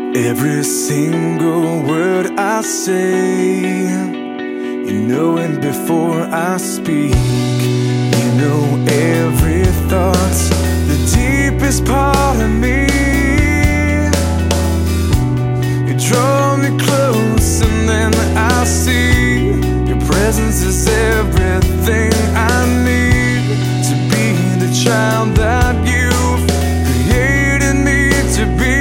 Every single word I say, you know it before I speak. You know every thought, the deepest part of me. You draw me close and then I see your presence is everything I need to be the child that you've created me to be.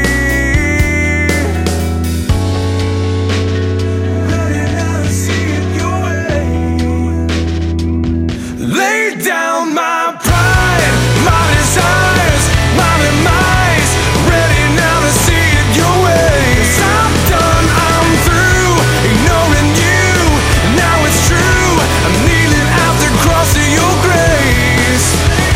Down my pride, my desires, my demise, ready now to see it your way. 'Cause I'm done, I'm through ignoring you. Now it's true, I'm kneeling at the cross of your grace.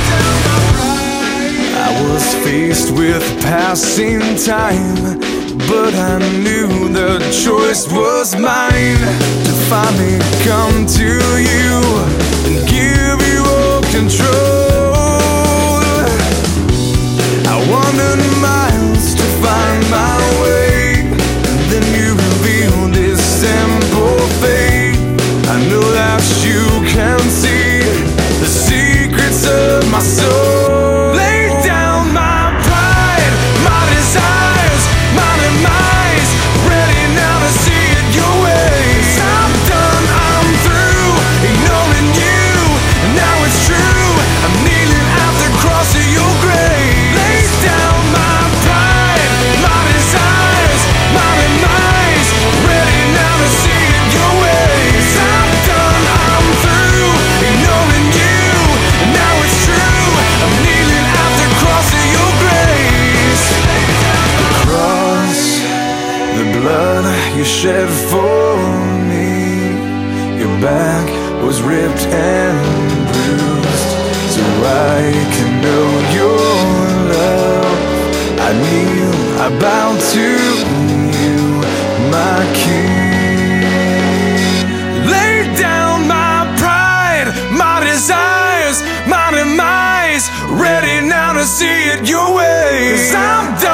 I was faced with passing time, but I knew the choice was mine to finally come to you and give you control. I wandered miles to find my way, and then you revealed this simple faith. I know that you can see the secrets of my soul. Lay down my pride, my desires, my demise, ready now to see it your way. 'Cause I'm done, I'm through ignoring you, and now it's true, I'm kneeling at the cross of your grave. Lay down my pride, my desires, my demise, ready now to see it your way. 'Cause I'm done, I'm through ignoring you, and now it's true, I'm kneeling at the cross of your grace. Across the blood you shed for me, your back was ripped and bruised, so I can know your love. I kneel, I bow to you, my King. Lay down my pride, my desires, my demise, ready now to see it your way. 'Cause I'm done.